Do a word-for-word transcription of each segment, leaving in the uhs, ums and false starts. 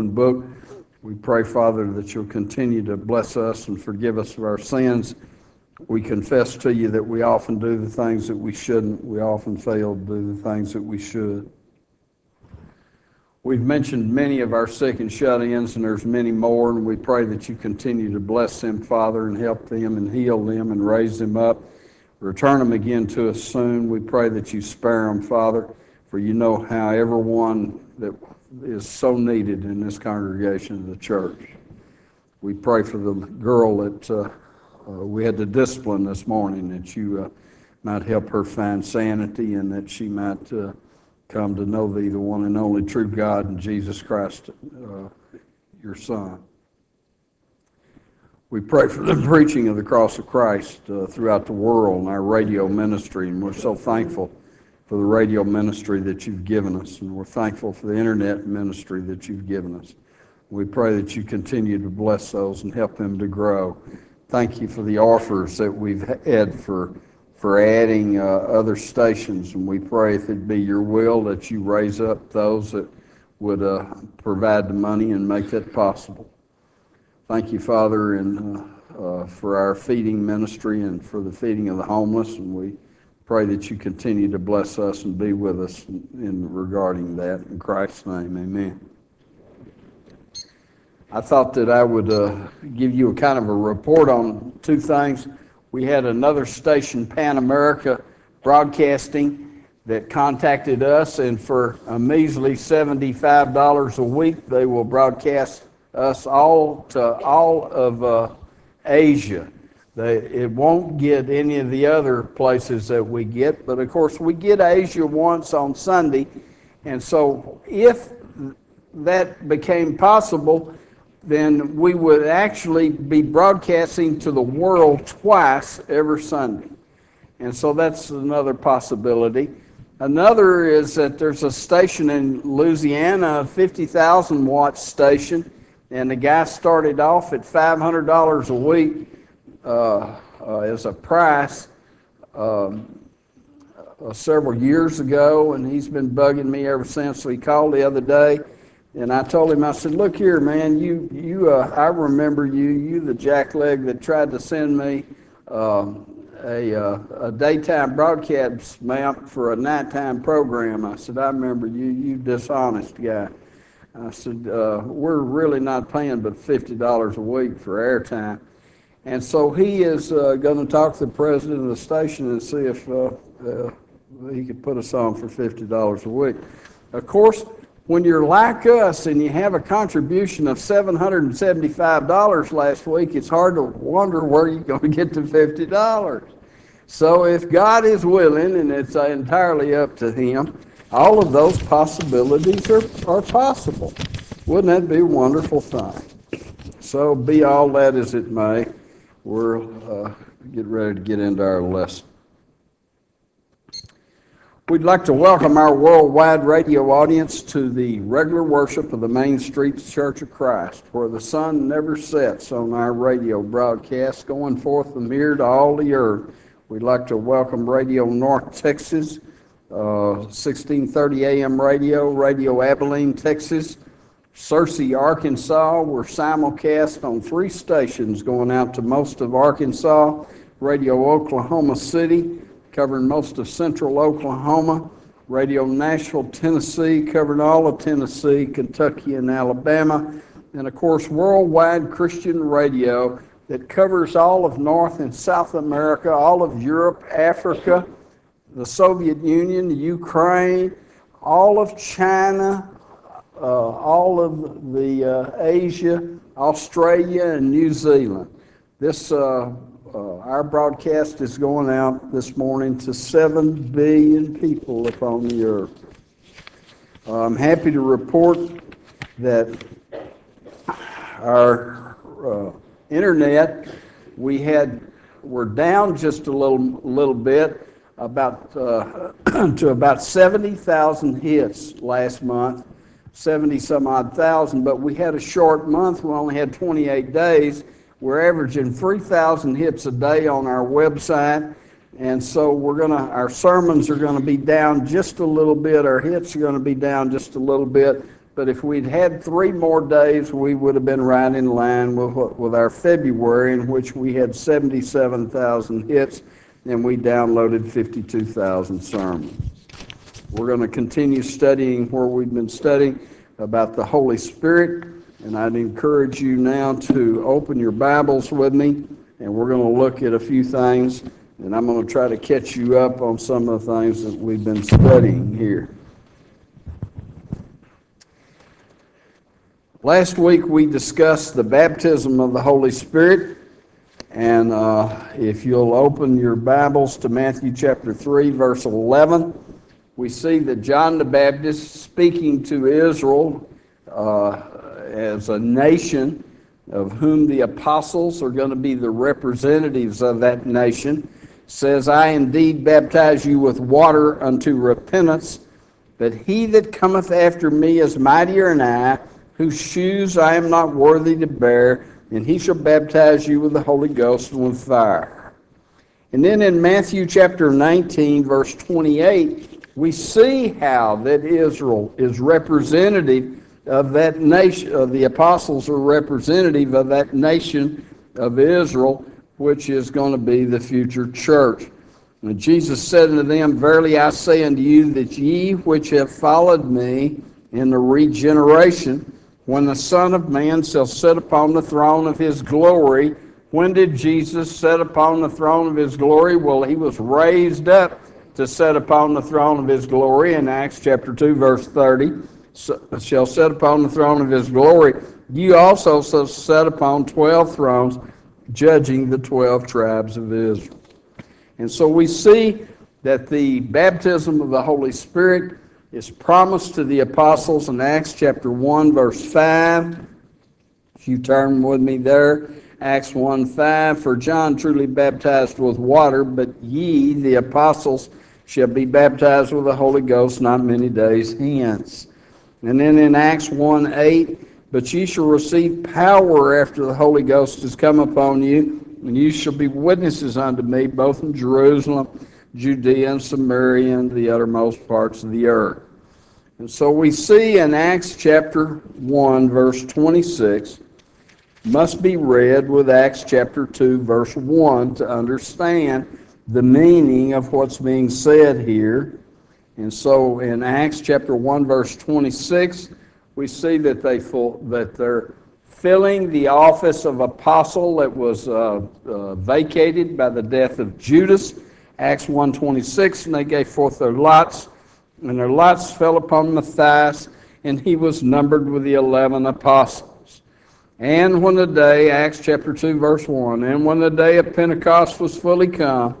open book. We pray, Father, that you'll continue to bless us and forgive us of our sins. We confess to you that we often do the things that we shouldn't. We often fail to do the things that we should. We've mentioned many of our sick and shut-ins, and there's many more, and we pray that you continue to bless them, Father, and help them and heal them and raise them up. Return them again to us soon. We pray that you spare them, Father, for you know how everyone that is so needed in this congregation of the church. We pray for the girl that uh, uh, we had to discipline this morning, that you uh, might help her find sanity and that she might uh, come to know thee, the one and only true God, and Jesus Christ, uh, your Son. We pray for the preaching of the cross of Christ uh, throughout the world and our radio ministry, and we're so thankful for the radio ministry that you've given us, and we're thankful for the internet ministry that you've given us. We pray that you continue to bless those and help them to grow. Thank you for the offers that we've had for for adding uh, other stations, and we pray, if it be your will, that you raise up those that would uh, provide the money and make that possible. Thank you, Father, and uh, uh, for our feeding ministry and for the feeding of the homeless, and we pray that you continue to bless us and be with us in, in regarding that. In Christ's name, amen. I thought that I would uh, give you a kind of a report on two things. We had another station, Pan America Broadcasting, that contacted us, and for a measly seventy-five dollars a week, they will broadcast us all to all of uh, Asia. They, it won't get any of the other places that we get, but of course we get Asia once on Sunday, and so if that became possible, then we would actually be broadcasting to the world twice every Sunday. And so that's another possibility. Another is that there's a station in Louisiana, a fifty thousand watt station, and the guy started off at five hundred dollars a week uh, uh, as a price um, uh, several years ago, and he's been bugging me ever since. So he called the other day, and I told him, I said, look here, man, you, you, uh, I remember you, you the jackleg that tried to send me um, a, uh, a daytime broadcast mount for a nighttime program. I said, I remember you, you dishonest guy. I said, uh, we're really not paying but fifty dollars a week for airtime. And so he is uh, going to talk to the president of the station and see if uh, uh, he could put us on for fifty dollars a week. Of course, when you're like us and you have a contribution of seven hundred seventy-five dollars last week, it's hard to wonder where you're going to get to fifty dollars. So if God is willing, and it's entirely up to him, all of those possibilities are, are possible. Wouldn't that be a wonderful thing? So be all that as it may, we'll uh, get ready to get into our lesson. We'd like to welcome our worldwide radio audience to the regular worship of the Main Street Church of Christ, where the sun never sets on our radio broadcast, going forth from here to all the earth. We'd like to welcome Radio North Texas, uh, sixteen thirty A M radio, Radio Abilene, Texas, Searcy, Arkansas. We're simulcast on three stations going out to most of Arkansas, Radio Oklahoma City, covering most of central Oklahoma, Radio Nashville, Tennessee, covering all of Tennessee, Kentucky, and Alabama, and of course Worldwide Christian Radio that covers all of North and South America, all of Europe, Africa, the Soviet Union, the Ukraine, all of China, uh, all of the uh, Asia, Australia, and New Zealand. This uh, Uh, our broadcast is going out this morning to seven billion people upon the earth. Uh, I'm happy to report that our uh, internet, we had, we're down just a little, little bit, about uh, to about seventy thousand hits last month, seventy some odd thousand, but we had a short month. We only had twenty-eight days. We're averaging three thousand hits a day on our website, and so we're gonna, our sermons are gonna be down just a little bit, our hits are gonna be down just a little bit, but if we'd had three more days, we would have been right in line with, with our February, in which we had seventy-seven thousand hits, and we downloaded fifty-two thousand sermons. We're going to continue studying where we've been studying about the Holy Spirit, and I'd encourage you now to open your Bibles with me, and we're going to look at a few things, and I'm going to try to catch you up on some of the things that we've been studying here. Last week we discussed the baptism of the Holy Spirit, and uh, if you'll open your Bibles to Matthew chapter three, verse eleven, we see that John the Baptist, speaking to Israel uh, as a nation of whom the apostles are going to be the representatives of that nation, says, I indeed baptize you with water unto repentance, but he that cometh after me is mightier than I, whose shoes I am not worthy to bear, and he shall baptize you with the Holy Ghost and with fire. And then in Matthew chapter nineteen, verse twenty-eight, we see how that Israel is representative of that nation, uh, the apostles are representative of that nation of Israel, which is going to be the future church. And Jesus said unto them, Verily I say unto you, that ye which have followed me in the regeneration, when the Son of Man shall sit upon the throne of his glory. When did Jesus sit upon the throne of his glory? Well, he was raised up to sit upon the throne of his glory in Acts chapter two, verse thirty. Shall sit upon the throne of his glory. You also shall sit upon twelve thrones, judging the twelve tribes of Israel. And so we see that the baptism of the Holy Spirit is promised to the apostles in Acts chapter one, verse five. If you turn with me there, Acts one five, For John truly baptized with water, but ye, the apostles, shall be baptized with the Holy Ghost not many days hence. And then in Acts one eight, But ye shall receive power after the Holy Ghost is come upon you, and you shall be witnesses unto me, both in Jerusalem, Judea, and Samaria, and the uttermost parts of the earth. And so we see in Acts chapter one, verse twenty-six, must be read with Acts chapter two, verse one, to understand the meaning of what's being said here. And so in Acts chapter one, verse twenty-six, we see that, they full, that they're filling the office of apostle that was uh, uh, vacated by the death of Judas. Acts one twenty-six, and they gave forth their lots, and their lots fell upon Matthias, and he was numbered with the eleven apostles. And when the day, Acts chapter two, verse one, and when the day of Pentecost was fully come,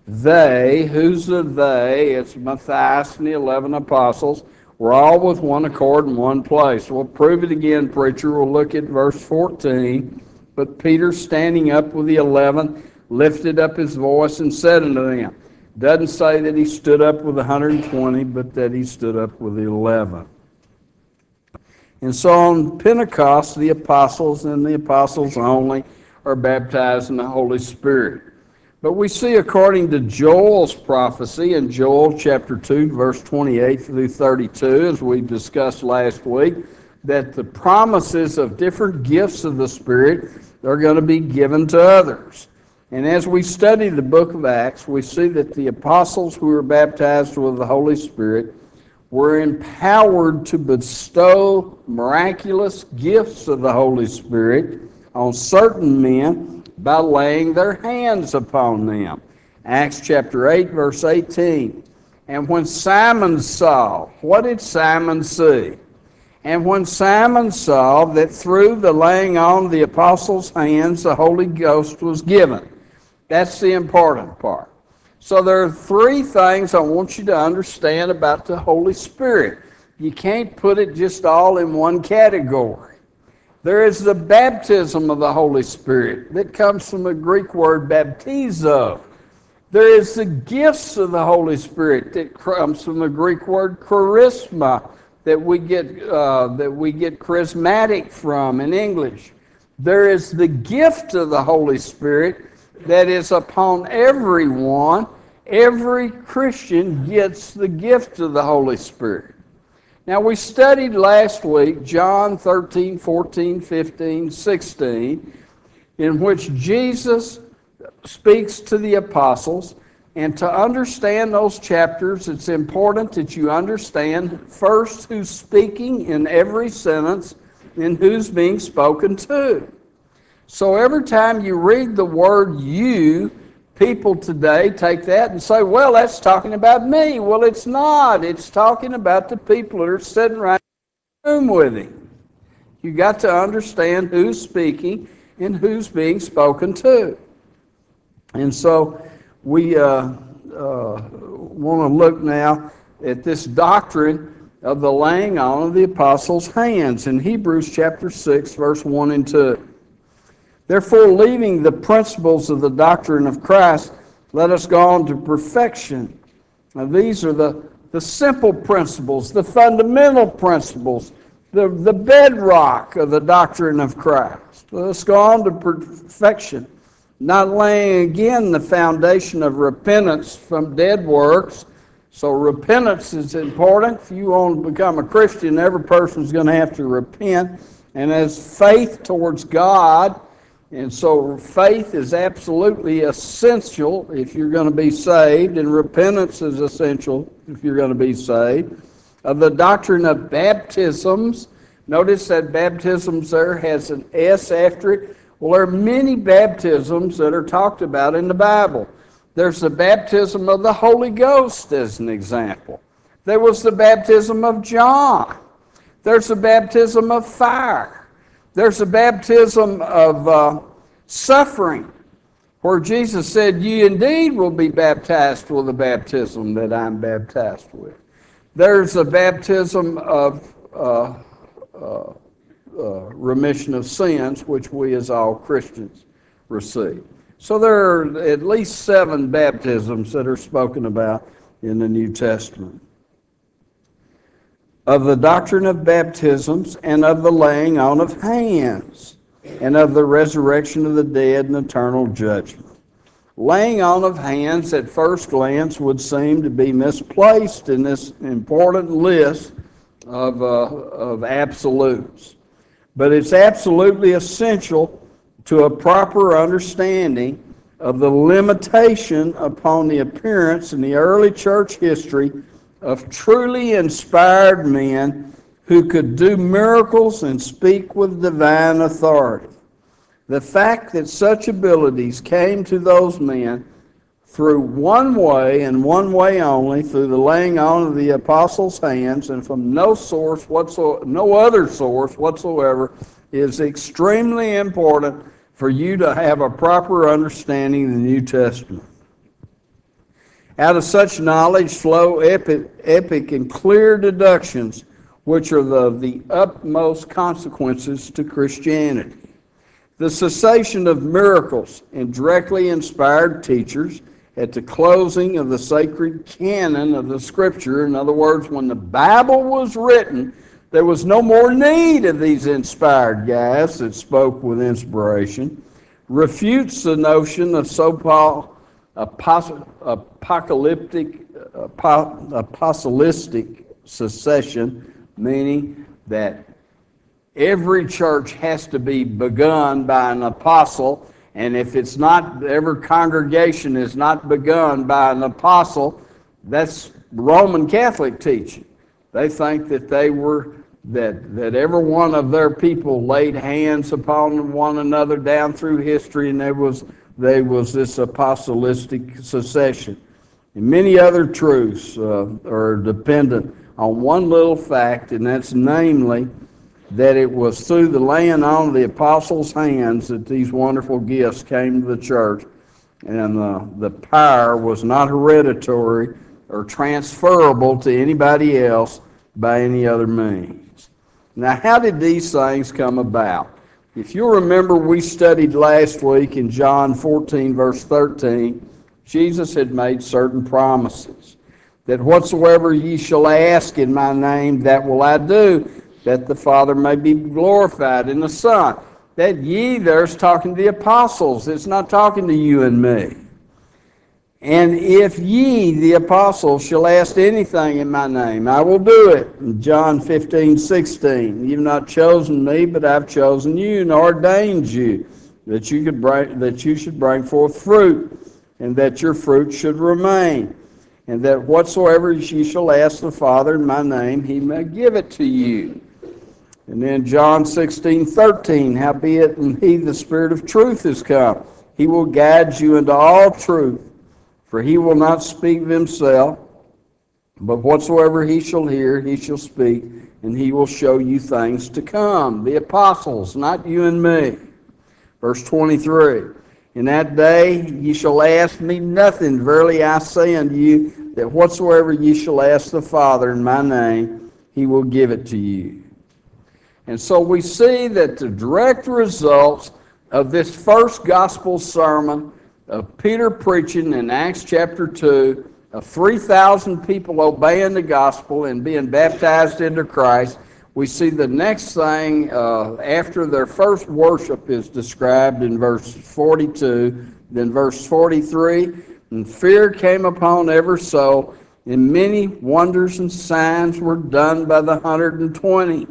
they, who's the they? It's Matthias and the eleven apostles, were all with one accord in one place. We'll prove it again, preacher. We'll look at verse fourteen. But Peter, standing up with the eleven, lifted up his voice and said unto them. Doesn't say that he stood up with one hundred twenty, but that he stood up with the eleven. And so on Pentecost, the apostles and the apostles only are baptized in the Holy Spirit. But we see, according to Joel's prophecy in Joel chapter two, verse twenty-eight through thirty-two, as we discussed last week, that the promises of different gifts of the Spirit are going to be given to others. And as we study the book of Acts, we see that the apostles who were baptized with the Holy Spirit were empowered to bestow miraculous gifts of the Holy Spirit on certain men by laying their hands upon them. Acts chapter eight, verse eighteen. And when Simon saw, what did Simon see? And when Simon saw that through the laying on of the apostles' hands the Holy Ghost was given. That's the important part. So there are three things I want you to understand about the Holy Spirit. You can't put it just all in one category. There is the baptism of the Holy Spirit that comes from the Greek word baptizo. There is the gifts of the Holy Spirit that comes from the Greek word charisma, that we get uh, that we get charismatic from in English. There is the gift of the Holy Spirit that is upon everyone. Every Christian gets the gift of the Holy Spirit. Now, we studied last week John thirteen, fourteen, fifteen, sixteen, in which Jesus speaks to the apostles. And to understand those chapters, it's important that you understand first who's speaking in every sentence and who's being spoken to. So every time you read the word you, people today take that and say, well, that's talking about me. Well, it's not. It's talking about the people that are sitting right in the room with him. You got to understand who's speaking and who's being spoken to. And so we uh, uh, want to look now at this doctrine of the laying on of the apostles' hands in Hebrews chapter six, verse one and two. Therefore, leaving the principles of the doctrine of Christ, let us go on to perfection. Now, these are the, the simple principles, the fundamental principles, the, the bedrock of the doctrine of Christ. Let us go on to perfection, not laying again the foundation of repentance from dead works. So repentance is important. If you want to become a Christian, every person is going to have to repent. And as faith towards God, and so faith is absolutely essential if you're going to be saved, and repentance is essential if you're going to be saved. Of the doctrine of baptisms, notice that baptisms there has an S after it. Well, there are many baptisms that are talked about in the Bible. There's the baptism of the Holy Ghost as an example. There was the baptism of John. There's the baptism of fire. There's a baptism of uh, suffering, where Jesus said, ye indeed will be baptized with the baptism that I'm baptized with. There's a baptism of uh, uh, uh, remission of sins, which we as all Christians receive. So there are at least seven baptisms that are spoken about in the New Testament. Of the doctrine of baptisms, and of the laying on of hands, and of the resurrection of the dead and eternal judgment. Laying on of hands at first glance would seem to be misplaced in this important list of, uh, of absolutes. But it's absolutely essential to a proper understanding of the limitation upon the appearance in the early church history of truly inspired men who could do miracles and speak with divine authority. The fact that such abilities came to those men through one way and one way only, through the laying on of the apostles' hands, and from no source whatsoever, no other source whatsoever, is extremely important for you to have a proper understanding of the New Testament. Out of such knowledge flow epic, epic and clear deductions, which are the, the utmost consequences to Christianity. The cessation of miracles and directly inspired teachers at the closing of the sacred canon of the Scripture. In other words, when the Bible was written, there was no more need of these inspired guys that spoke with inspiration. Refutes the notion of so-called apocalyptic, apostolic secession, meaning that every church has to be begun by an apostle, and if it's not, every congregation is not begun by an apostle, that's Roman Catholic teaching. They think that they were, that, that every one of their people laid hands upon one another down through history, and there was there was this apostolic succession. And many other truths uh, are dependent on one little fact, and that's namely that it was through the laying on of the apostles' hands that these wonderful gifts came to the church, and uh, the power was not hereditary or transferable to anybody else by any other means. Now, how did these things come about? If you'll remember, we studied last week in John fourteen, verse thirteen, Jesus had made certain promises, that whatsoever ye shall ask in my name, that will I do, that the Father may be glorified in the Son. That ye there's talking to the apostles. It's not talking to you and me. And if ye, the apostles, shall ask anything in my name, I will do it. In John fifteen, sixteen, you've not chosen me, but I've chosen you and ordained you, that you could bring, that you should bring forth fruit, and that your fruit should remain, and that whatsoever ye shall ask the Father in my name, he may give it to you. And then John sixteen, thirteen, howbeit in he the Spirit of truth is come, he will guide you into all truth. For he will not speak of himself, but whatsoever he shall hear, he shall speak, and he will show you things to come. The apostles, not you and me. Verse twenty-three, in that day ye shall ask me nothing. Verily I say unto you, that whatsoever ye shall ask the Father in my name, he will give it to you. And so we see that the direct results of this first gospel sermon of Peter preaching in Acts chapter two, of three thousand people obeying the gospel and being baptized into Christ, we see the next thing uh, after their first worship is described in verse forty-two, then verse forty-three, and fear came upon every soul, and many wonders and signs were done by the one hundred twenty.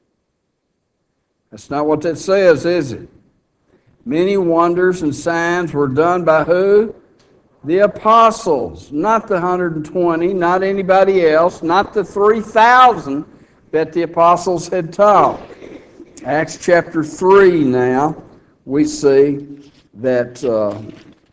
That's not what that says, is it? Many wonders and signs were done by who? The apostles, not the one hundred twenty, not anybody else, not the three thousand that the apostles had taught. Acts chapter three now, we see that, uh,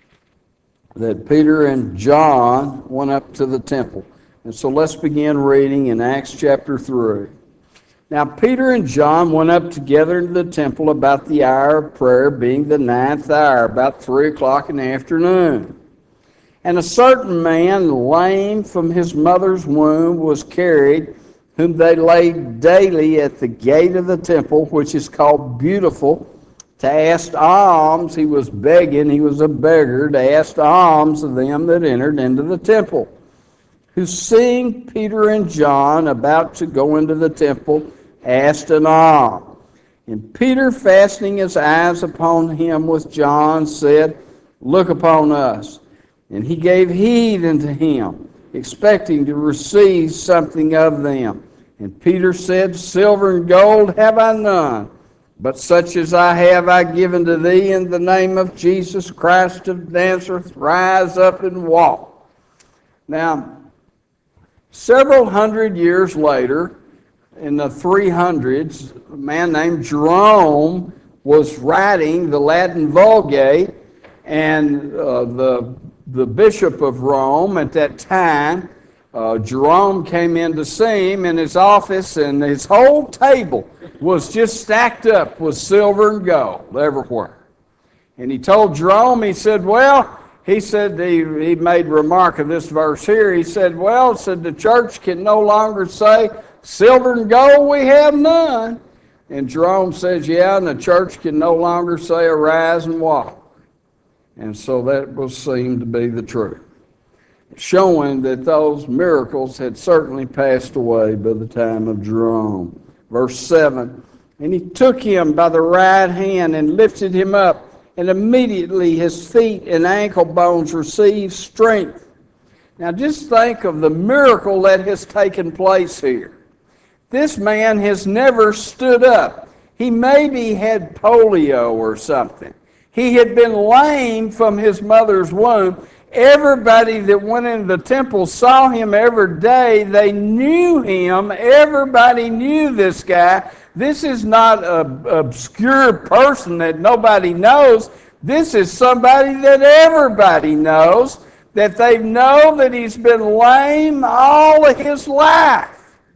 that Peter and John went up to the temple. And so let's begin reading in Acts chapter three. Now Peter and John went up together into the temple about the hour of prayer, being the ninth hour, about three o'clock in the afternoon. And a certain man, lame from his mother's womb, was carried, whom they laid daily at the gate of the temple, which is called Beautiful, to ask alms. He was begging, he was a beggar, to ask alms of them that entered into the temple. Who, seeing Peter and John about to go into the temple, asked an alms. And Peter, fastening his eyes upon him with John, said, Look upon us. And he gave heed unto him, expecting to receive something of them. And Peter said, Silver and gold have I none, but such as I have I give unto thee. In the name of Jesus Christ of Nazareth, rise up and walk. Now, several hundred years later, in the three hundreds, a man named Jerome was writing the Latin Vulgate, and uh, the, the bishop of Rome at that time, uh, Jerome, came in to see him in his office, and his whole table was just stacked up with silver and gold everywhere. And he told Jerome, he said, well, he said, he, he made remark of this verse here, he said, well, said the church can no longer say, silver and gold we have none. And Jerome says, yeah, and the church can no longer say arise and walk. And so that was seen to be the truth, showing that those miracles had certainly passed away by the time of Jerome. Verse seven, and he took him by the right hand and lifted him up, and immediately his feet and ankle bones received strength. Now just think of the miracle that has taken place here. This man has never stood up. He maybe had polio or something. He had been lame from his mother's womb. Everybody that went into the temple saw him every day. They knew him. Everybody knew this guy. This is not an obscure person that nobody knows. This is somebody that everybody knows, that they know that he's been lame all of his life.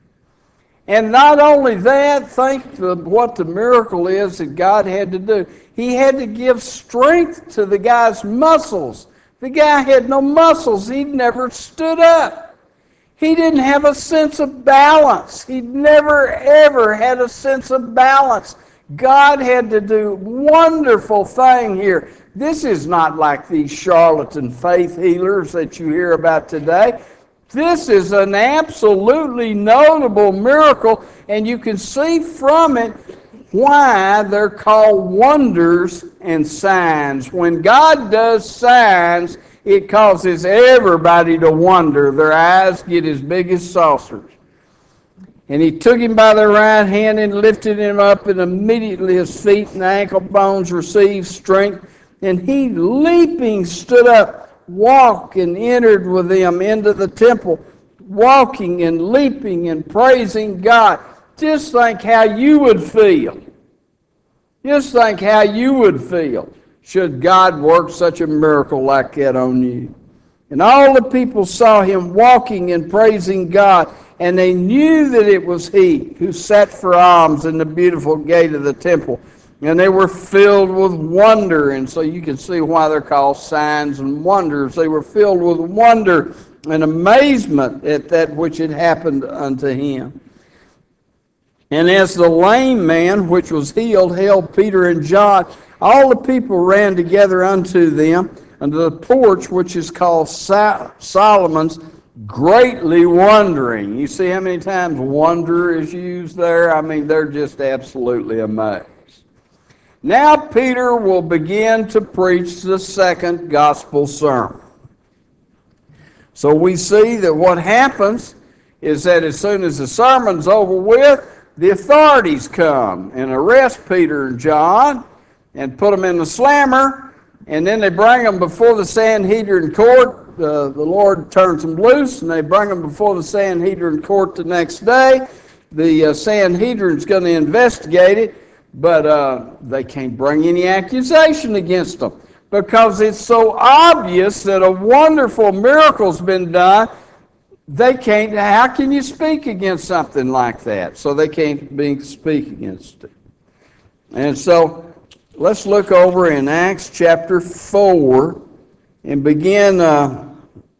And not only that, think of what the miracle is that God had to do. He had to give strength to the guy's muscles. The guy had no muscles. He'd never stood up. He didn't have a sense of balance. He'd never, ever had a sense of balance. God had to do a wonderful thing here. This is not like these charlatan faith healers that you hear about today. This is an absolutely notable miracle, and you can see from it why they're called wonders and signs. When God does signs, It causes everybody to wonder. Their eyes get as big as saucers. And he took him by the right hand and lifted him up, and immediately his feet and ankle bones received strength. And he, leaping, stood up, walked, and entered with them into the temple, walking and leaping and praising God. Just think how you would feel. Just think how you would feel should God work such a miracle like that on you. And all the people saw him walking and praising God, and they knew that it was he who sat for alms in the beautiful gate of the temple. And they were filled with wonder, and so you can see why they're called signs and wonders. They were filled with wonder and amazement at that which had happened unto him. And as the lame man which was healed held Peter and John, all the people ran together unto them, unto the porch which is called Solomon's, greatly wondering. You see how many times wonder is used there? I mean, they're just absolutely amazed. Now Peter will begin to preach the second gospel sermon. So we see that what happens is that as soon as the sermon's over with, the authorities come and arrest Peter and John and put them in the slammer, and then they bring them before the Sanhedrin court. Uh, the Lord turns them loose, and they bring them before the Sanhedrin court the next day. The uh, Sanhedrin's going to investigate it, but uh, they can't bring any accusation against them because it's so obvious that a wonderful miracle's been done. They can't, how can you speak against something like that? So they can't be, speak against it. And so let's look over in Acts chapter four and begin uh,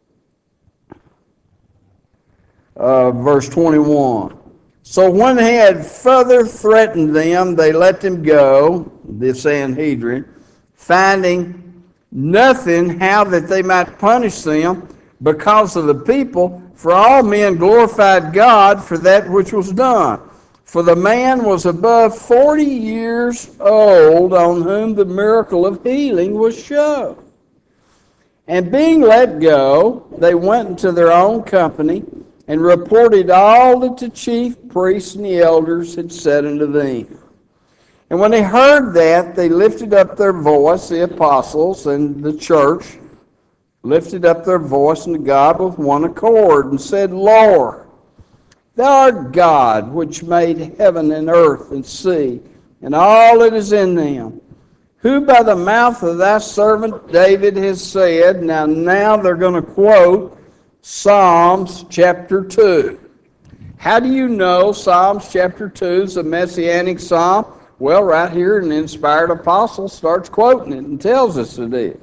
uh, verse twenty-one. So when they had further threatened them, they let them go, the Sanhedrin, finding nothing how that they might punish them because of the people. For all men glorified God for that which was done. For the man was above forty years old on whom the miracle of healing was shown. And being let go, they went into their own company and reported all that the chief priests and the elders had said unto them. And when they heard that, they lifted up their voice, the apostles and the church, lifted up their voice unto God with one accord, and said, Lord, thou art God, which made heaven and earth and sea, and all that is in them, who by the mouth of thy servant David has said, now, now they're going to quote Psalms chapter two. How do you know Psalms chapter two is a messianic psalm? Well, right here, an inspired apostle starts quoting it and tells us it is.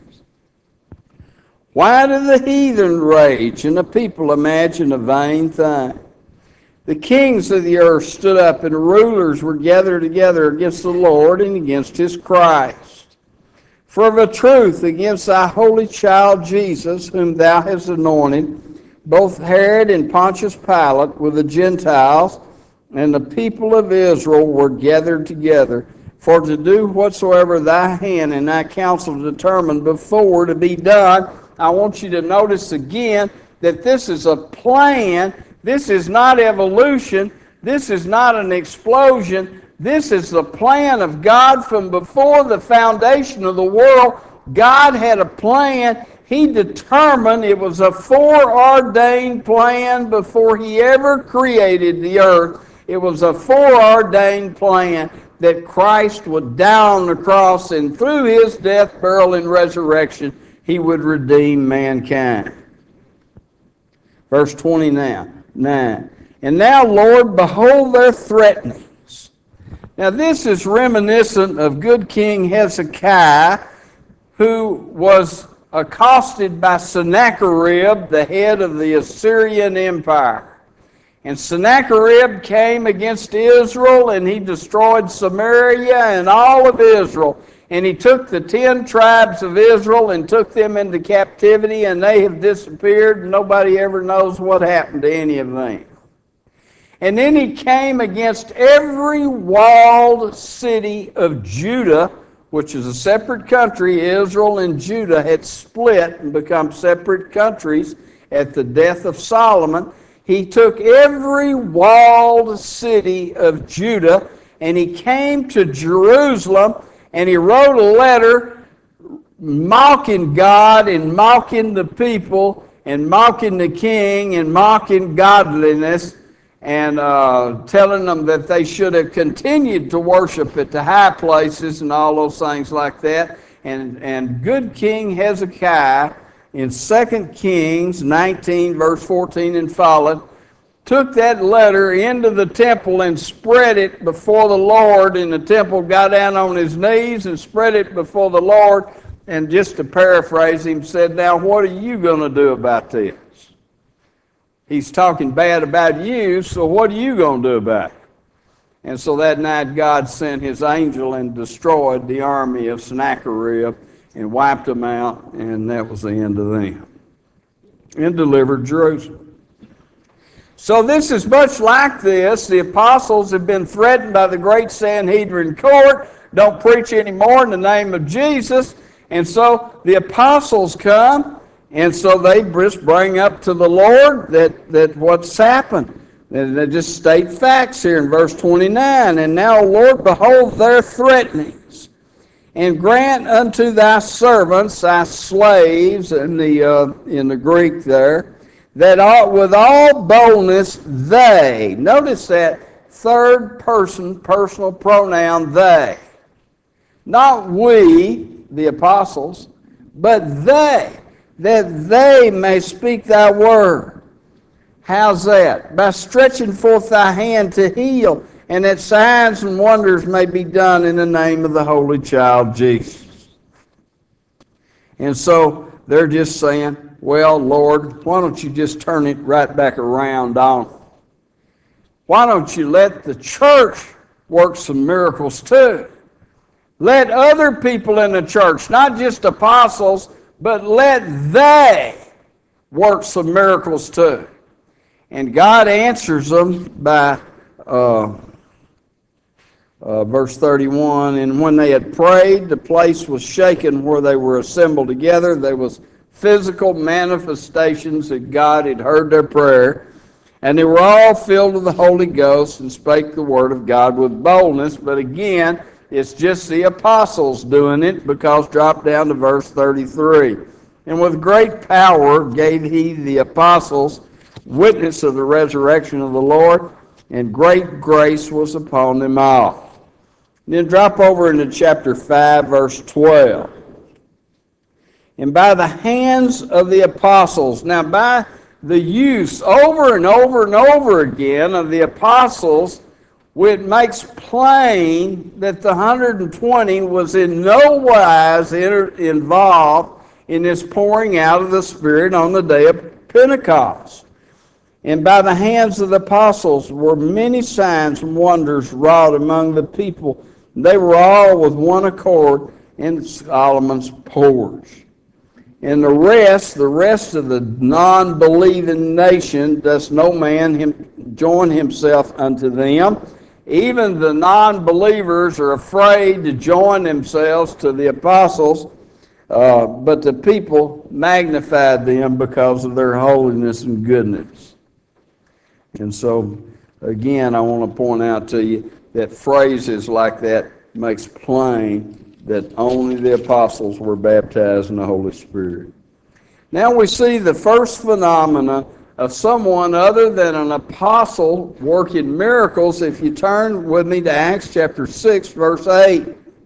Why do the heathen rage and the people imagine a vain thing? The kings of the earth stood up, and rulers were gathered together against the Lord and against his Christ. For of a truth, against thy holy child Jesus, whom thou hast anointed, both Herod and Pontius Pilate with the Gentiles and the people of Israel were gathered together, for to do whatsoever thy hand and thy counsel determined before to be done. I want you to notice again that this is a plan. This is not evolution. This is not an explosion. This is the plan of God from before the foundation of the world. God had a plan. He determined it was a foreordained plan before he ever created the earth. It was a foreordained plan that Christ would die on the cross, and through his death, burial, and resurrection, he would redeem mankind. Verse twenty-nine. And now, Lord, behold their threatenings. Now, this is reminiscent of good King Hezekiah, who was accosted by Sennacherib, the head of the Assyrian Empire. And Sennacherib came against Israel, and he destroyed Samaria and all of Israel. And he took the ten tribes of Israel and took them into captivity, and they have disappeared. Nobody ever knows what happened to any of them. And then he came against every walled city of Judah which is a separate country. Israel and Judah had split and become separate countries at the death of Solomon. He took every walled city of Judah, and he came to Jerusalem, and he wrote a letter mocking God and mocking the people and mocking the king and mocking godliness, and uh, telling them that they should have continued to worship at the high places and all those things like that. And, and good King Hezekiah, in Second Kings nineteen, verse fourteen and following, took that letter into the temple and spread it before the Lord in the temple, got down on his knees and spread it before the Lord, and just to paraphrase him, said, now what are you going to do about this? He's talking bad about you, so what are you going to do about it? And so that night God sent his angel and destroyed the army of Sennacherib and wiped them out, and that was the end of them. And delivered Jerusalem. So this is much like this. The apostles have been threatened by the great Sanhedrin court. Don't preach anymore in the name of Jesus. And so the apostles come, and so they just bring up to the Lord that, that what's happened. And they just state facts here in verse twenty-nine. And now, Lord, behold their threatenings, and grant unto thy servants, thy slaves, in the, uh, in the Greek there, that all, with all boldness they, notice that third person personal pronoun they, not we, the apostles, but they, that they may speak thy word. How's that? By stretching forth thy hand to heal, and that signs and wonders may be done in the name of the Holy Child Jesus. And so they're just saying, well, Lord, why don't you just turn it right back around on them? Why don't you let the church work some miracles too? Let other people in the church, not just apostles, but let they work some miracles too. And God answers them by uh, uh, verse thirty-one, and when they had prayed, the place was shaken where they were assembled together. There was physical manifestations that God had heard their prayer, and they were all filled with the Holy Ghost and spake the word of God with boldness. But again, it's just the apostles doing it, because drop down to verse thirty-three. And with great power gave he the apostles witness of the resurrection of the Lord, and great grace was upon them all. Then drop over into chapter five, verse twelve. And by the hands of the apostles, now by the use over and over and over again of the apostles, it makes plain that the one hundred twenty was in no wise involved in this pouring out of the Spirit on the day of Pentecost. And by the hands of the apostles were many signs and wonders wrought among the people. They were all with one accord in Solomon's porch. And the rest, the rest of the non-believing nation, does no man him, join himself unto them. Even the non-believers are afraid to join themselves to the apostles, uh, but the people magnified them because of their holiness and goodness. And so, again, I want to point out to you that phrases like that makes plain that only the apostles were baptized in the Holy Spirit. Now we see the first phenomena of someone other than an apostle working miracles. If you turn with me to Acts chapter six, verse eight.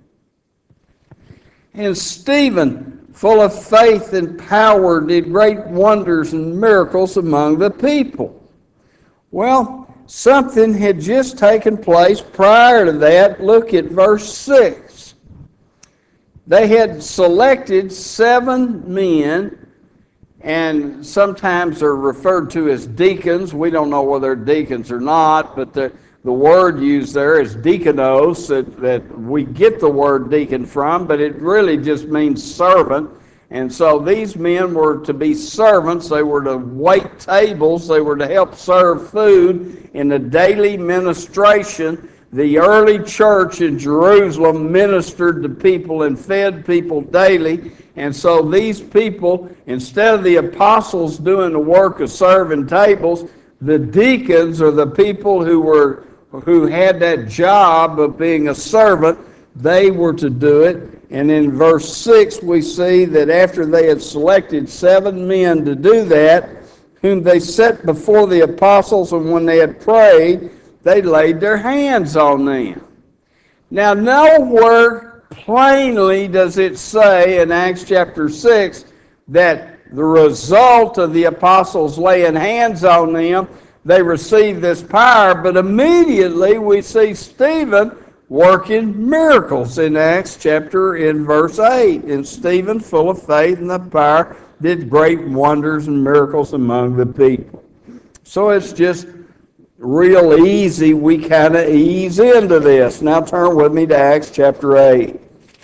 And Stephen, full of faith and power, did great wonders and miracles among the people. Well, something had just taken place prior to that. Look at verse six. They had selected seven men, and sometimes they're referred to as deacons. We don't know whether they're deacons or not, but the, the word used there is deaconos, that, that we get the word deacon from, but it really just means servant. And so these men were to be servants. They were to wait tables. They were to help serve food in the daily ministration The early church in Jerusalem ministered to people and fed people daily. And so these people, instead of the apostles doing the work of serving tables, the deacons, or the people who were who had that job of being a servant, they were to do it. And in verse six, we see that after they had selected seven men to do that, whom they set before the apostles, and when they had prayed, they laid their hands on them. Now, nowhere plainly does it say in Acts chapter six that the result of the apostles laying hands on them, they received this power, but immediately we see Stephen working miracles in Acts chapter in verse eight. And Stephen, full of faith and the power, did great wonders and miracles among the people. So it's just real easy. We kind of ease into this. Now turn with me to Acts chapter eight.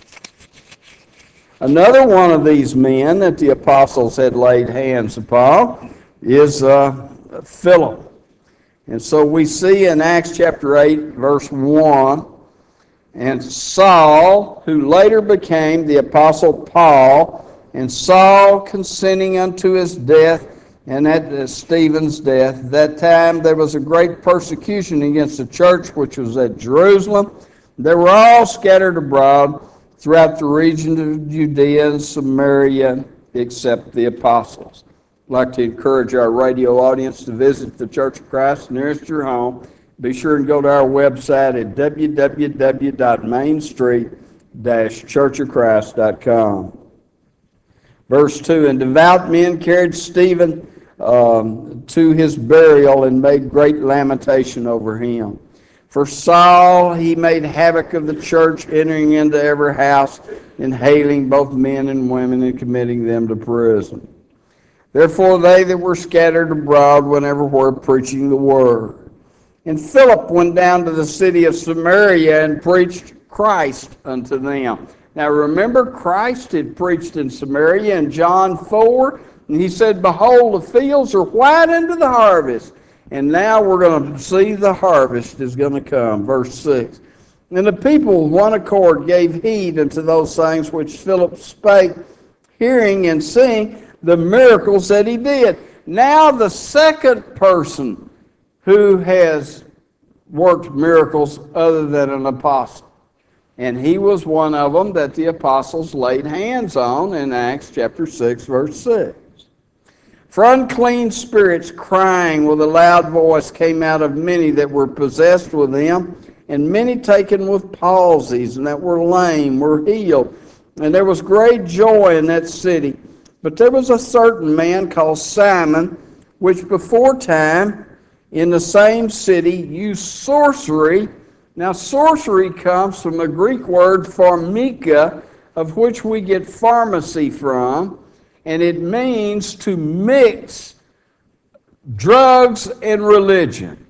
Another one of these men that the apostles had laid hands upon is uh, Philip. And so we see in Acts chapter eight, verse one, and Saul, who later became the apostle Paul, and Saul consenting unto his death, and at uh, Stephen's death, that time there was a great persecution against the church which was at Jerusalem. They were all scattered abroad throughout the region of Judea and Samaria, except the apostles. I'd like to encourage our radio audience to visit the Church of Christ nearest your home. Be sure and go to our website at w w w dot main street dash church of christ dot com. Verse two, and devout men carried Stephen um, to his burial and made great lamentation over him. For Saul, he made havoc of the church, entering into every house and hailing both men and women and committing them to prison. Therefore they that were scattered abroad went everywhere preaching the word. And Philip went down to the city of Samaria and preached Christ unto them. Now remember, Christ had preached in Samaria in John four, and he said, behold, the fields are white unto the harvest. And now we're going to see the harvest is going to come. Verse six. And the people with one accord gave heed unto those things which Philip spake, hearing and seeing the miracles that he did. Now the second person who has worked miracles other than an apostle. And he was one of them that the apostles laid hands on in Acts chapter six, verse six. For unclean spirits crying with a loud voice came out of many that were possessed with them, and many taken with palsies, and that were lame were healed. And there was great joy in that city. But there was a certain man called Simon, which before time in the same city used sorcery. Now sorcery comes from the Greek word pharmakia, of which we get pharmacy from, and it means to mix drugs and religion.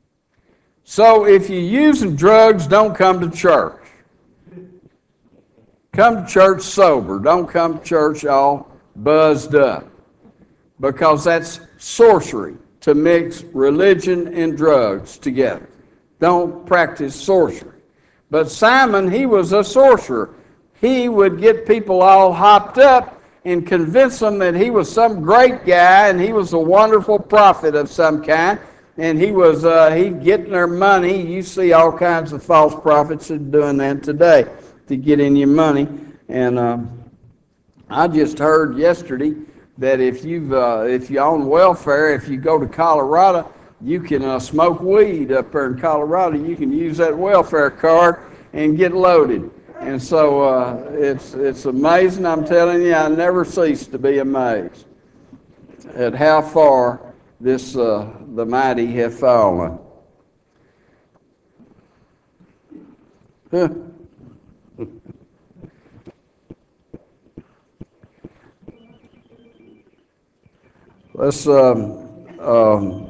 So if you're using drugs, don't come to church. Come to church sober. Don't come to church all buzzed up, because that's sorcery, to mix religion and drugs together. Don't practice sorcery. But Simon, he was a sorcerer. He would get people all hopped up and convince them that he was some great guy and he was a wonderful prophet of some kind, and he was uh, he getting their money. You see all kinds of false prophets are doing that today to get in your money. And um, I just heard yesterday that if you've uh, if you're on welfare, if you go to Colorado, you can uh, smoke weed up there in Colorado. You can use that welfare card and get loaded. And so uh, it's it's amazing. I'm telling you, I never cease to be amazed at how far this uh, the mighty have fallen. Huh. Let's um, um,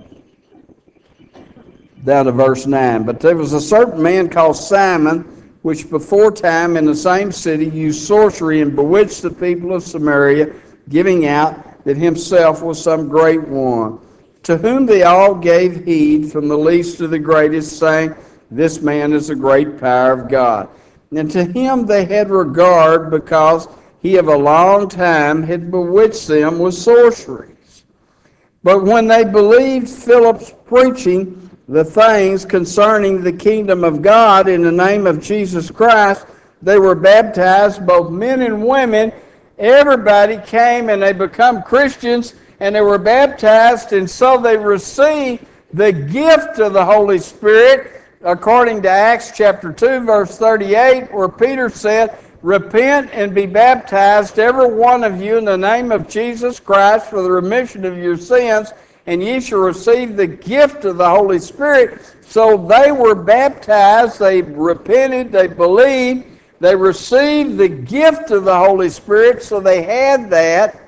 down to verse nine. But there was a certain man called Simon, which before time in the same city used sorcery and bewitched the people of Samaria, giving out that himself was some great one, to whom they all gave heed, from the least to the greatest, saying, This man is a great power of God. And to him they had regard, because he of a long time had bewitched them with sorceries. But when they believed Philip's preaching the things concerning the kingdom of God in the name of Jesus Christ, they were baptized, both men and women. Everybody came and they become Christians, and they were baptized, and so they received the gift of the Holy Spirit, according to Acts chapter two, verse thirty-eight, where Peter said, "Repent and be baptized, every one of you, in the name of Jesus Christ, for the remission of your sins, and ye shall receive the gift of the Holy Spirit." So they were baptized, they repented, they believed, they received the gift of the Holy Spirit, so they had that.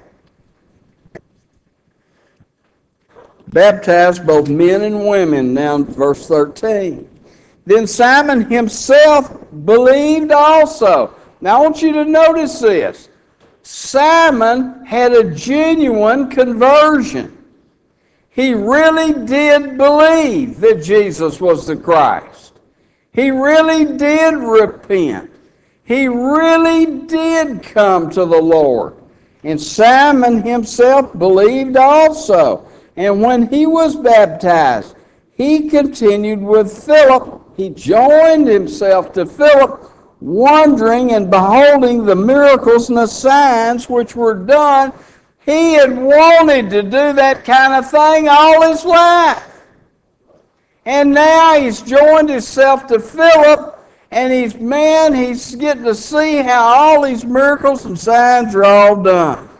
Baptized both men and women, now verse thirteen. Then Simon himself believed also. Now I want you to notice this. Simon had a genuine conversion. He really did believe that Jesus was the Christ. He really did repent. He really did come to the Lord. And Simon himself believed also. And when he was baptized, he continued with Philip. He joined himself to Philip, wondering and beholding the miracles and the signs which were done. He had wanted to do that kind of thing all his life. And now he's joined himself to Philip, and he's, man, he's getting to see how all these miracles and signs are all done.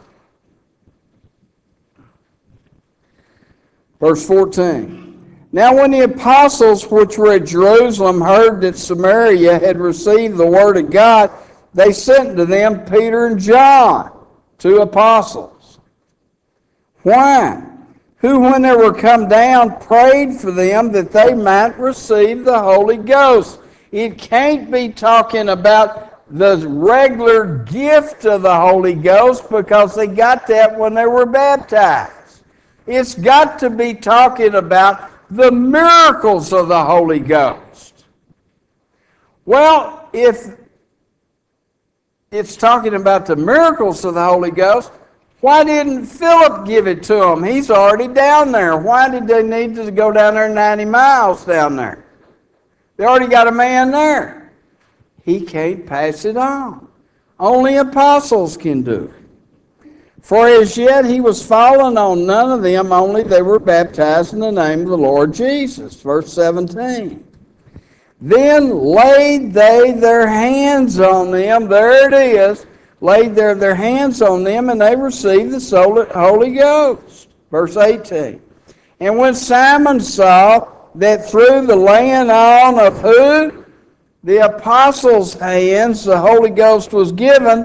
Verse fourteen. Now when the apostles which were at Jerusalem heard that Samaria had received the word of God, they sent to them Peter and John, two apostles. Why? Who, when they were come down, prayed for them that they might receive the Holy Ghost. It can't be talking about the regular gift of the Holy Ghost, because they got that when they were baptized. It's got to be talking about the miracles of the Holy Ghost. Well, if it's talking about the miracles of the Holy Ghost, why didn't Philip give it to them? He's already down there. Why did they need to go down there ninety miles down there? They already got a man there. He can't pass it on. Only apostles can do it. For as yet he was fallen on none of them, only they were baptized in the name of the Lord Jesus. Verse seventeen. Then laid they their hands on them, there it is, laid their, their hands on them, and they received the Holy Ghost. Verse eighteen. And when Simon saw that through the laying on of who? The apostles' hands, the Holy Ghost was given,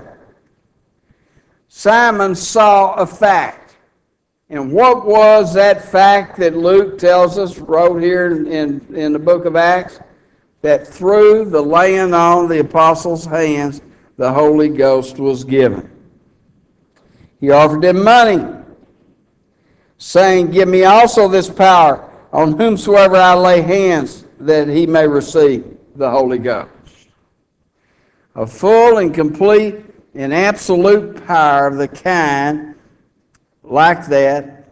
Simon saw a fact. And what was that fact that Luke tells us, wrote here in, in the book of Acts? That through the laying on of the apostles' hands, the Holy Ghost was given. He offered them money, saying, "Give me also this power, on whomsoever I lay hands, that he may receive the Holy Ghost." A full and complete and absolute power of the kind like that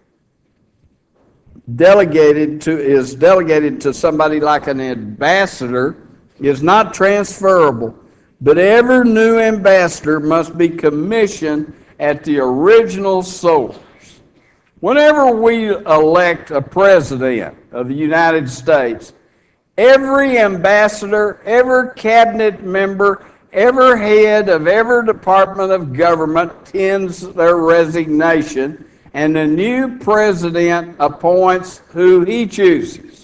delegated to is delegated to somebody like an ambassador is not transferable, but every new ambassador must be commissioned at the original source. Whenever we elect a president of the United States, every ambassador, every cabinet member, every head of every department of government tends their resignation, and the new president appoints who he chooses.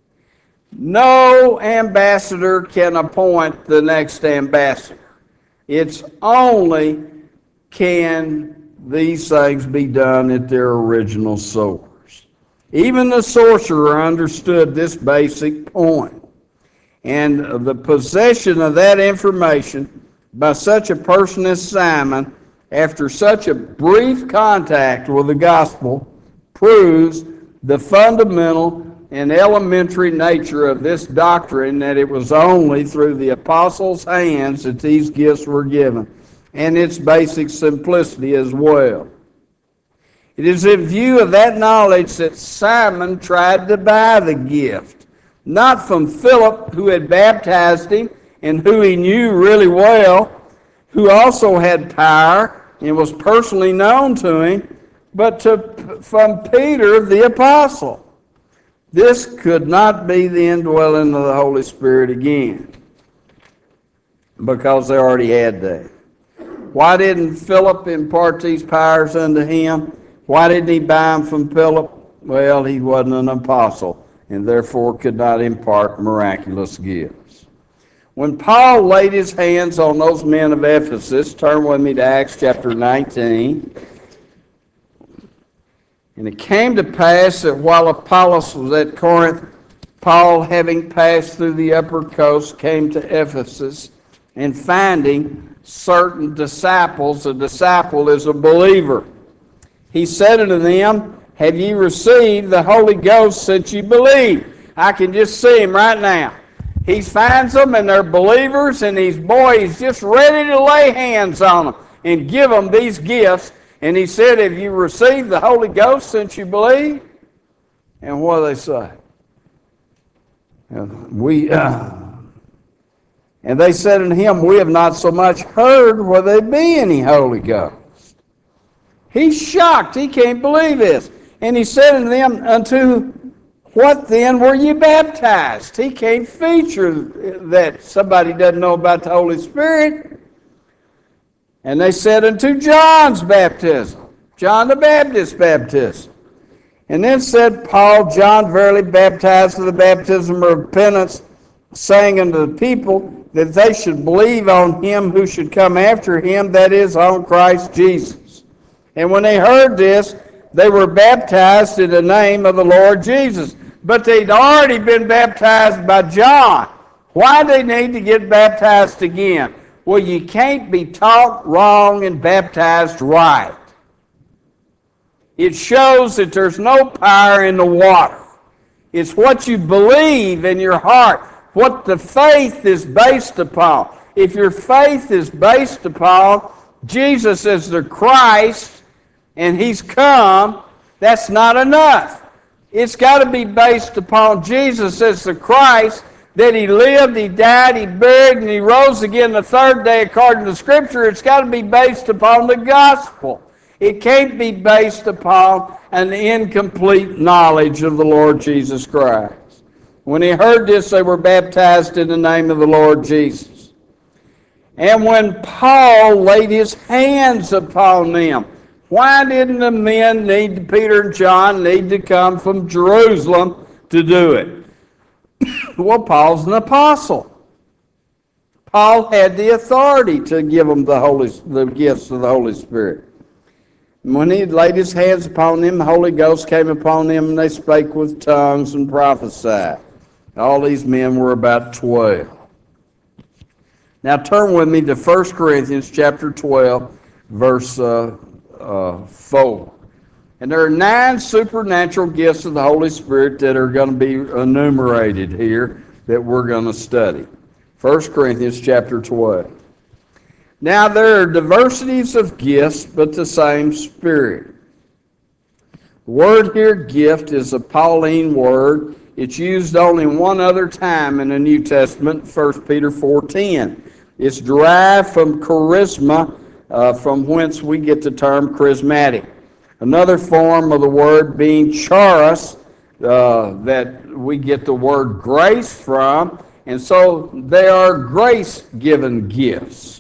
No ambassador can appoint the next ambassador. It's only can these things be done at their original source. Even the sorcerer understood this basic point. And the possession of that information by such a person as Simon, after such a brief contact with the gospel, proves the fundamental and elementary nature of this doctrine that it was only through the apostles' hands that these gifts were given, and its basic simplicity as well. It is in view of that knowledge that Simon tried to buy the gift, not from Philip, who had baptized him and who he knew really well, who also had power and was personally known to him, but to, from Peter the apostle. This could not be the indwelling of the Holy Spirit again, because they already had that. Why didn't Philip impart these powers unto him? Why didn't he buy them from Philip? Well, he wasn't an apostle, and therefore could not impart miraculous gifts. When Paul laid his hands on those men of Ephesus, turn with me to Acts chapter nineteen. And it came to pass that while Apollos was at Corinth, Paul, having passed through the upper coast, came to Ephesus, and finding certain disciples, a disciple is a believer, he said unto them, have ye received the Holy Ghost since you believe? I can just see him right now. He finds them, and they're believers, and these boys just ready to lay hands on them and give them these gifts. And he said, have you received the Holy Ghost since you believe? And what do they say? We, uh, and they said unto him, we have not so much heard whether there be any Holy Ghost. He's shocked. He can't believe this. And he said unto them, unto what then were you baptized? He can't feature that somebody doesn't know about the Holy Spirit. And they said unto John's baptism, John the Baptist's baptism. And then said Paul, John verily baptized with the baptism of repentance, saying unto the people that they should believe on him who should come after him, that is, on Christ Jesus. And when they heard this, they were baptized in the name of the Lord Jesus. But they'd already been baptized by John. Why do they need to get baptized again? Well, you can't be taught wrong and baptized right. It shows that there's no power in the water. It's what you believe in your heart, what the faith is based upon. If your faith is based upon Jesus as the Christ, and he's come, that's not enough. It's got to be based upon Jesus as the Christ, that he lived, he died, he buried, and he rose again the third day according to Scripture. It's got to be based upon the gospel. It can't be based upon an incomplete knowledge of the Lord Jesus Christ. When he heard this, they were baptized in the name of the Lord Jesus. And when Paul laid his hands upon them, why didn't the men need, Peter and John, need to come from Jerusalem to do it? Well, Paul's an apostle. Paul had the authority to give them the Holy, the gifts of the Holy Spirit. And when he laid his hands upon them, the Holy Ghost came upon them, and they spake with tongues and prophesied. All these men were about twelve. Now turn with me to First Corinthians chapter twelve, verse uh, uh, four. And there are nine supernatural gifts of the Holy Spirit that are going to be enumerated here that we're going to study. First Corinthians chapter twelve. Now there are diversities of gifts, but the same Spirit. The word here, gift, is a Pauline word. It's used only one other time in the New Testament, First Peter four ten. It's derived from charisma, uh, from whence we get the term charismatic. Another form of the word being charis, uh, that we get the word grace from, and so they are grace-given gifts.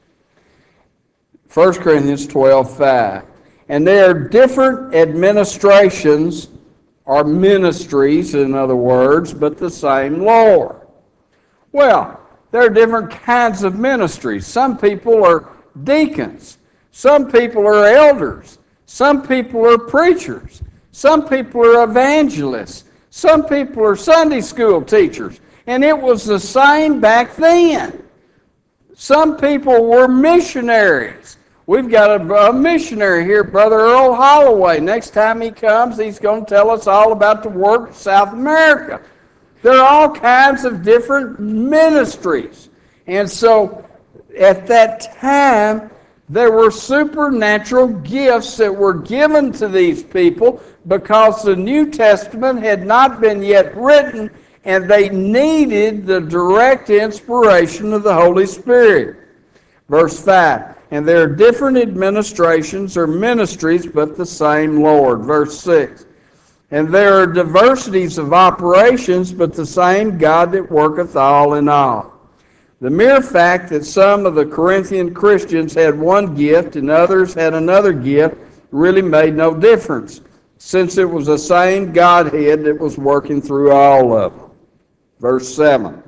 First Corinthians twelve five. And there are different administrations, or ministries, in other words, but the same Lord. Well, there are different kinds of ministries. Some people are deacons. Some people are elders. Some people are preachers. Some people are evangelists. Some people are Sunday school teachers. And it was the same back then. Some people were missionaries. We've got a, a missionary here, Brother Earl Holloway. Next time he comes, he's going to tell us all about the work of South America. There are all kinds of different ministries. And so at that time, there were supernatural gifts that were given to these people because the New Testament had not been yet written, and they needed the direct inspiration of the Holy Spirit. Verse five, and there are different administrations or ministries, but the same Lord. Verse six, and there are diversities of operations, but the same God that worketh all in all. The mere fact that some of the Corinthian Christians had one gift and others had another gift really made no difference, since it was the same Godhead that was working through all of them. Verse seven.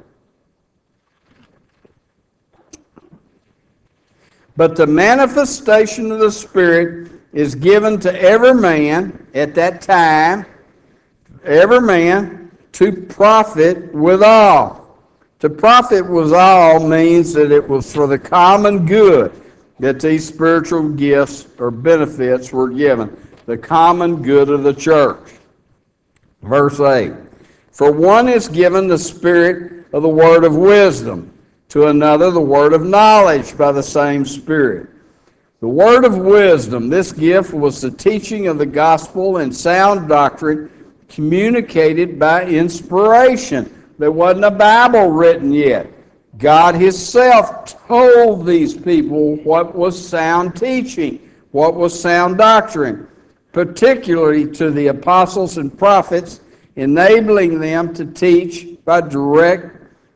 But the manifestation of the Spirit is given to every man at that time, every man to profit withal. To profit withal means that it was for the common good that these spiritual gifts or benefits were given. The common good of the church. Verse eight. For one is given the Spirit of the word of wisdom, to another the word of knowledge by the same Spirit. The word of wisdom, this gift was the teaching of the gospel and sound doctrine communicated by inspiration. There wasn't a Bible written yet. God Himself told these people what was sound teaching, what was sound doctrine, particularly to the apostles and prophets, enabling them to teach by direct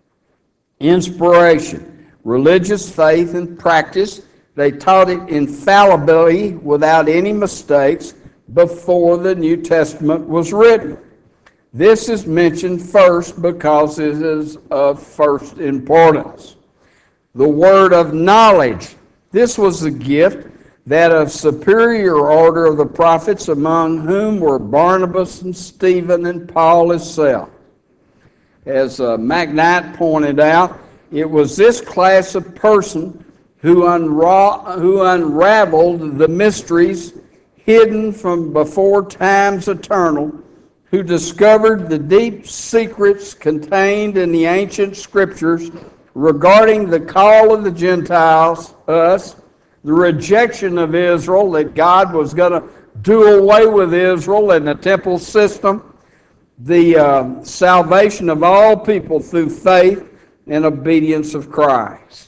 inspiration. Religious faith and practice, they taught it infallibly without any mistakes before the New Testament was written. This is mentioned first because it is of first importance. The word of knowledge. This was the gift that of superior order of the prophets, among whom were Barnabas and Stephen and Paul himself. As uh, McKnight pointed out, it was this class of person who, unra- who unraveled the mysteries hidden from before times eternal, who discovered the deep secrets contained in the ancient scriptures regarding the call of the Gentiles, us, the rejection of Israel, that God was going to do away with Israel and the temple system, the uh, salvation of all people through faith and obedience of Christ.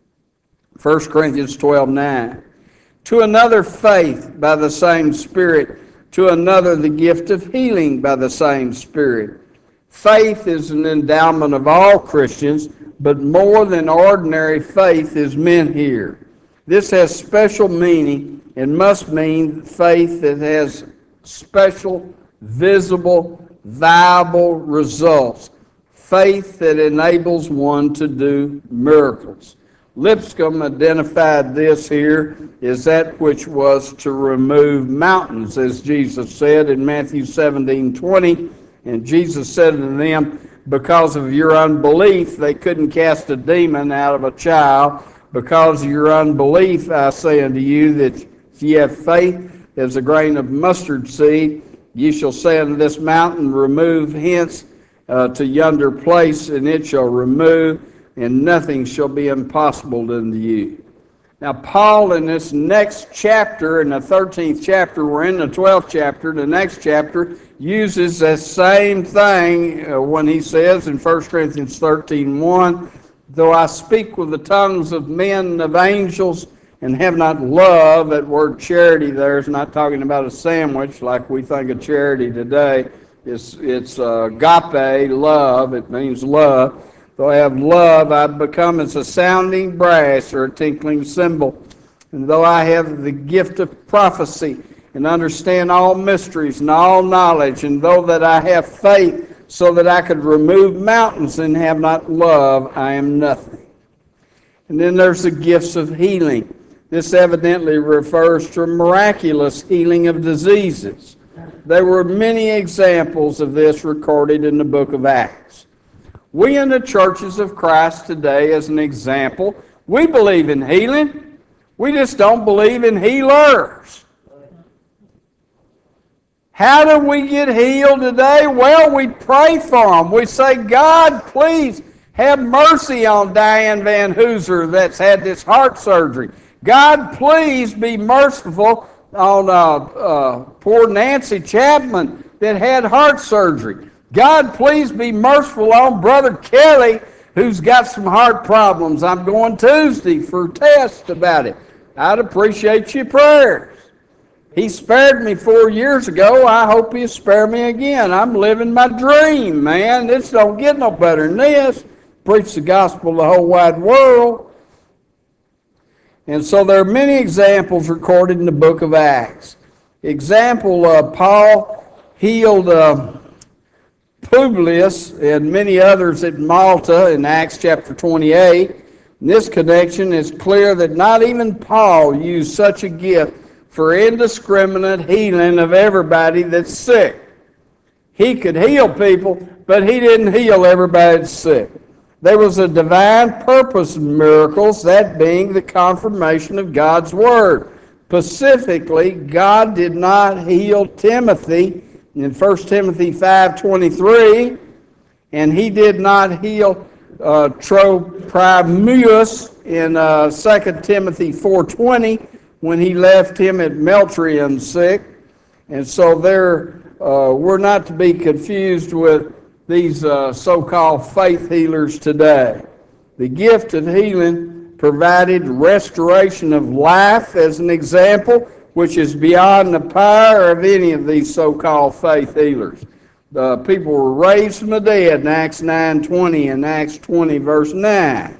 First Corinthians twelve nine. To another faith by the same Spirit, to another the gift of healing by the same Spirit. Faith is an endowment of all Christians, but more than ordinary faith is meant here. This has special meaning and must mean faith that has special, visible, viable results. Faith that enables one to do miracles. Lipscomb identified this here as that which was to remove mountains, as Jesus said in Matthew seventeen twenty. And Jesus said to them, because of your unbelief, they couldn't cast a demon out of a child. Because of your unbelief, I say unto you that if ye have faith as a grain of mustard seed, ye shall say unto this mountain, remove hence uh, to yonder place, and it shall remove, and nothing shall be impossible unto you. Now, Paul in this next chapter, in the thirteenth chapter, we're in the twelfth chapter, the next chapter, uses that same thing uh, when he says in First Corinthians thirteen one, though I speak with the tongues of men and of angels and have not love, that word charity there is not talking about a sandwich like we think of charity today. It's, it's uh, agape, love. It means love. Though I have love, I become as a sounding brass or a tinkling cymbal. And though I have the gift of prophecy and understand all mysteries and all knowledge, and though that I have faith so that I could remove mountains and have not love, I am nothing. And then there's the gifts of healing. This evidently refers to miraculous healing of diseases. There were many examples of this recorded in the book of Acts. We in the churches of Christ today, as an example, we believe in healing. We just don't believe in healers. How do we get healed today? Well, we pray for them. We say, God, please have mercy on Diane Van Hooser that's had this heart surgery. God, please be merciful on uh, uh, poor Nancy Chapman that had heart surgery. God, please be merciful on Brother Kelly who's got some heart problems. I'm going Tuesday for a test about it. I'd appreciate your prayers. He spared me four years ago. I hope he'll spare me again. I'm living my dream, man. This don't get no better than this. Preach the gospel to the whole wide world. And so there are many examples recorded in the book of Acts. Example, uh, Paul healed uh, Publius and many others at Malta in Acts chapter twenty-eight. In this connection, it's clear that not even Paul used such a gift for indiscriminate healing of everybody that's sick. He could heal people, but he didn't heal everybody that's sick. There was a divine purpose in miracles, that being the confirmation of God's word. Specifically, God did not heal Timothy in First Timothy five twenty-three, and he did not heal uh, Trophimus in uh, Second Timothy four twenty, when he left him at Meltrium sick. And so there, uh, we're not to be confused with these uh, so-called faith healers today. The gift of healing provided restoration of life as an example, which is beyond the power of any of these so-called faith healers. The people were raised from the dead in Acts nine twenty and Acts twenty verse nine.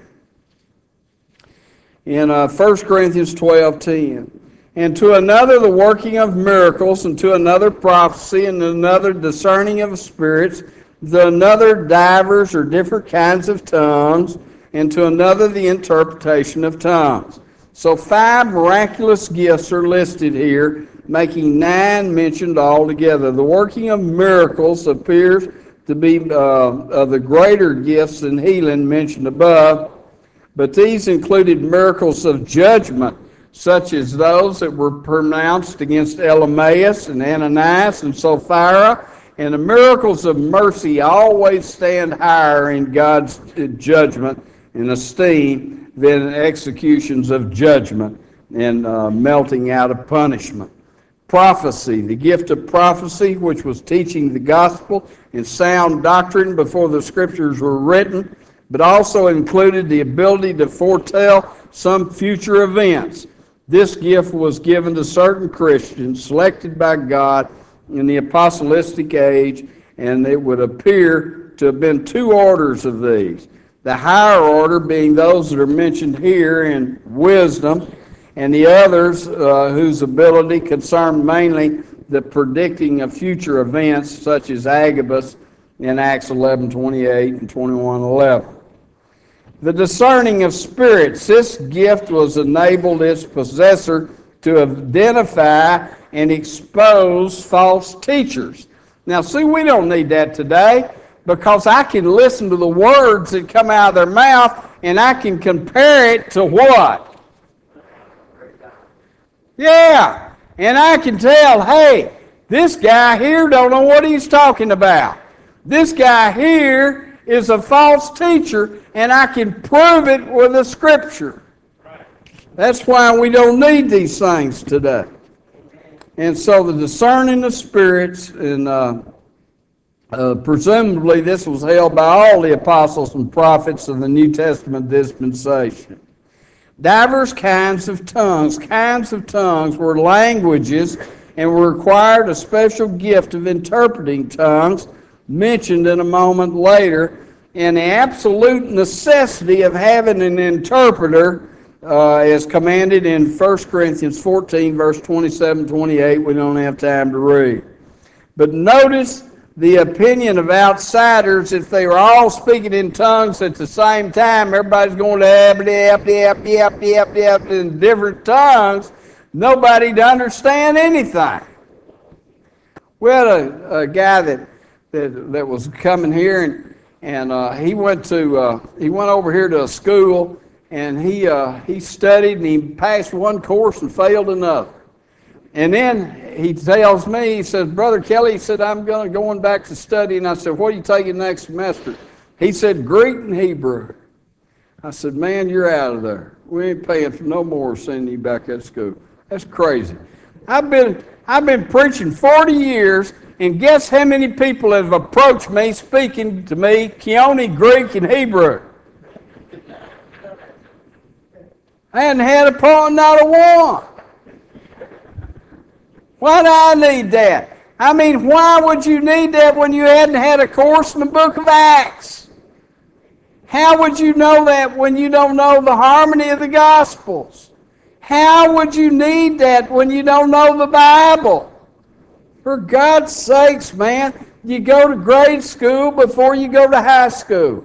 In uh, First Corinthians twelve ten. And to another the working of miracles, and to another prophecy, and to another discerning of spirits, to another divers or different kinds of tongues, and to another the interpretation of tongues. So five miraculous gifts are listed here, making nine mentioned altogether. The working of miracles appears to be uh, of the greater gifts than healing mentioned above, but these included miracles of judgment, such as those that were pronounced against Elymas and Ananias and Sapphira, and the miracles of mercy always stand higher in God's judgment and esteem than executions of judgment and uh, melting out of punishment. Prophecy, the gift of prophecy, which was teaching the gospel and sound doctrine before the scriptures were written, but also included the ability to foretell some future events. This gift was given to certain Christians selected by God in the apostolic age, and it would appear to have been two orders of these. The higher order being those that are mentioned here in wisdom, and the others uh, whose ability concerned mainly the predicting of future events, such as Agabus in Acts eleven twenty-eight and twenty-one eleven. The discerning of spirits, this gift was enabled its possessor to identify and expose false teachers. Now, see, we don't need that today, because I can listen to the words that come out of their mouth, and I can compare it to what? Yeah, and I can tell, hey, this guy here don't know what he's talking about. This guy here is a false teacher, and I can prove it with a scripture. That's why we don't need these things today. And so the discerning of spirits, and uh, uh, presumably this was held by all the apostles and prophets of the New Testament dispensation. Divers kinds of tongues. Kinds of tongues were languages and were required a special gift of interpreting tongues, mentioned in a moment later, and the absolute necessity of having an interpreter uh, is commanded in First Corinthians fourteen, verse twenty-seven, twenty-eight. We don't have time to read. But notice the opinion of outsiders. If they were all speaking in tongues at the same time, everybody's going to yap, yap, yap, yap, yap, yap in different tongues, nobody to understand anything. We had a, a guy that, that that was coming here, and and uh, he went to uh, he went over here to a school, and he uh, he studied and he passed one course and failed another. And then he tells me, he says, Brother Kelly, he said, I'm going going back to study. And I said, what are you taking next semester? He said, Greek and Hebrew. I said, man, you're out of there. We ain't paying for no more sending you back at school. That's crazy. I've been I've been preaching forty years, and guess how many people have approached me speaking to me Keone, Greek, and Hebrew? I hadn't had a point, not a one. Why do I need that? I mean, why would you need that when you hadn't had a course in the book of Acts? How would you know that when you don't know the harmony of the Gospels? How would you need that when you don't know the Bible? For God's sakes, man, you go to grade school before you go to high school.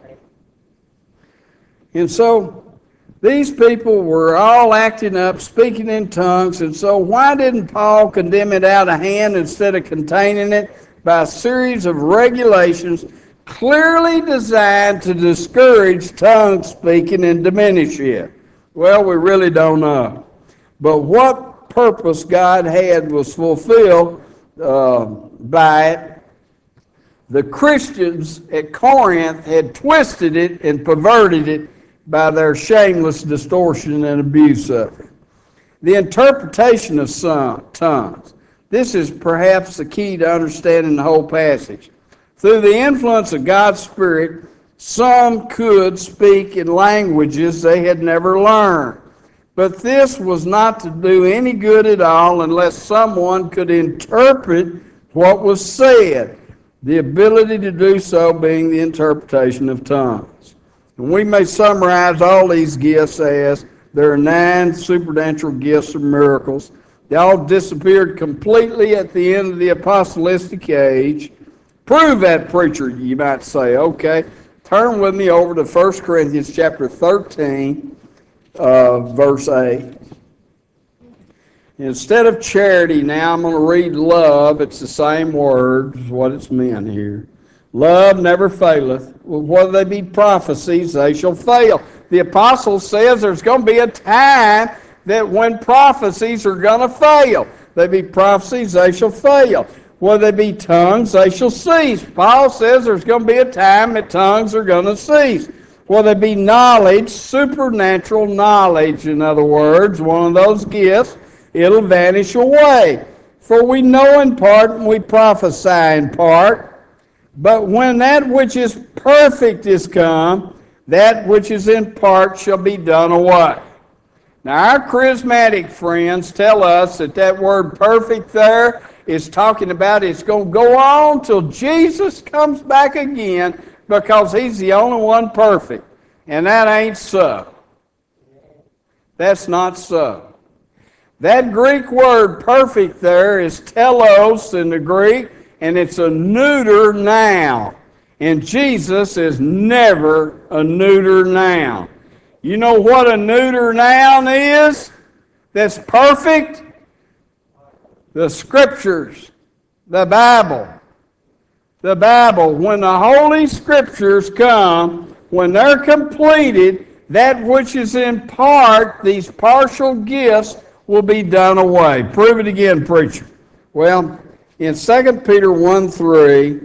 And so these people were all acting up, speaking in tongues, and so why didn't Paul condemn it out of hand instead of containing it by a series of regulations clearly designed to discourage tongue speaking and diminish it? Well, we really don't know. But what purpose God had was fulfilled uh, by it. The Christians at Corinth had twisted it and perverted it by their shameless distortion and abuse of it. The interpretation of some tongues. This is perhaps the key to understanding the whole passage. Through the influence of God's Spirit, some could speak in languages they had never learned. But this was not to do any good at all unless someone could interpret what was said, the ability to do so being the interpretation of tongues. And we may summarize all these gifts as there are nine supernatural gifts or miracles. They all disappeared completely at the end of the apostolistic age. Prove that, preacher, you might say. Okay, turn with me over to First Corinthians chapter thirteen, uh, verse eight. Instead of charity, now I'm going to read love. It's the same word as what it's meant here. Love never faileth. Whether they be prophecies, they shall fail. The apostle says there's going to be a time that when prophecies are going to fail. They be prophecies, they shall fail. Whether they be tongues, they shall cease. Paul says there's going to be a time that tongues are going to cease. Whether they be knowledge, supernatural knowledge, in other words, one of those gifts, it'll vanish away. For we know in part and we prophesy in part. But when that which is perfect is come, that which is in part shall be done away. Now our charismatic friends tell us that that word perfect there is talking about it's going to go on till Jesus comes back again because he's the only one perfect. And that ain't so. That's not so. That Greek word perfect there is telos in the Greek, and it's a neuter noun. And Jesus is never a neuter noun. You know what a neuter noun is that's perfect? The Scriptures, the Bible. The Bible, when the Holy Scriptures come, when they're completed, that which is in part, these partial gifts, will be done away. Prove it again, preacher. Well, in Second Peter one three,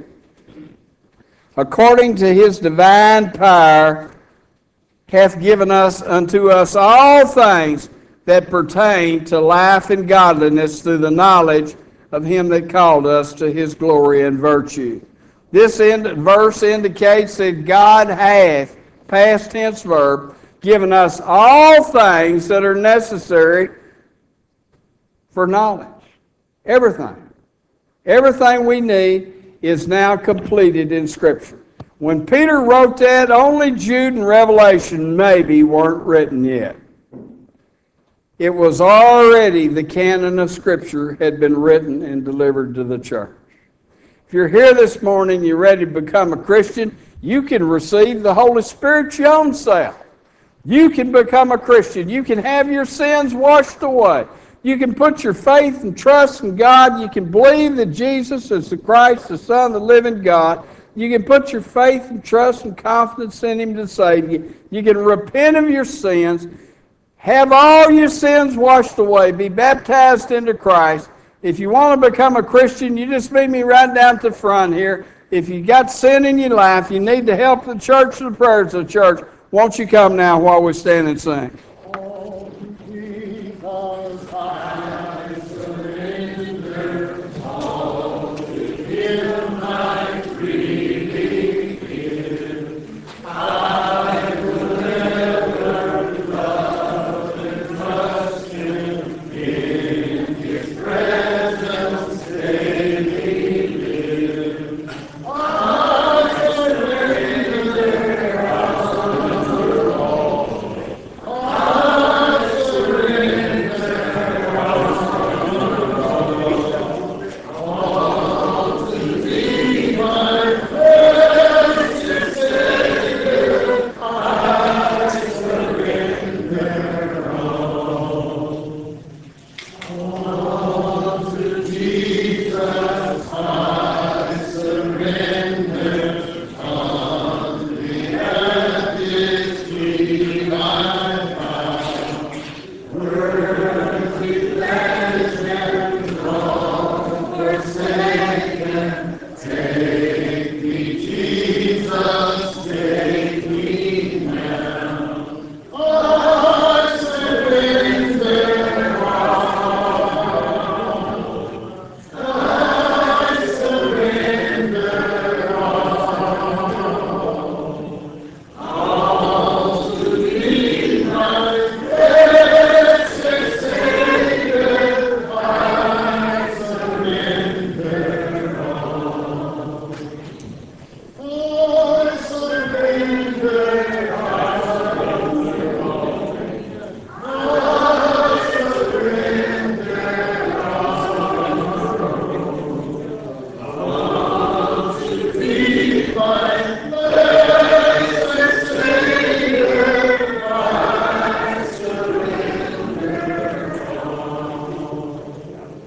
according to his divine power, hath given us unto us all things that pertain to life and godliness through the knowledge of him that called us to his glory and virtue. This end, verse indicates that God hath, past tense verb, given us all things that are necessary for knowledge. Everything. Everything we need is now completed in Scripture. When Peter wrote that, only Jude and Revelation maybe weren't written yet. It was already the canon of Scripture had been written and delivered to the church. If you're here this morning, you're ready to become a Christian, you can receive the Holy Spirit your own self. You can become a Christian. You can have your sins washed away. You can put your faith and trust in God. You can believe that Jesus is the Christ, the Son of the living God. You can put your faith and trust and confidence in Him to save you. You can repent of your sins, have all your sins washed away, be baptized into Christ. If you want to become a Christian, you just meet me right down at the front here. If you got sin in your life, you need the help of the church or the prayers of the church, won't you come now while we stand and sing?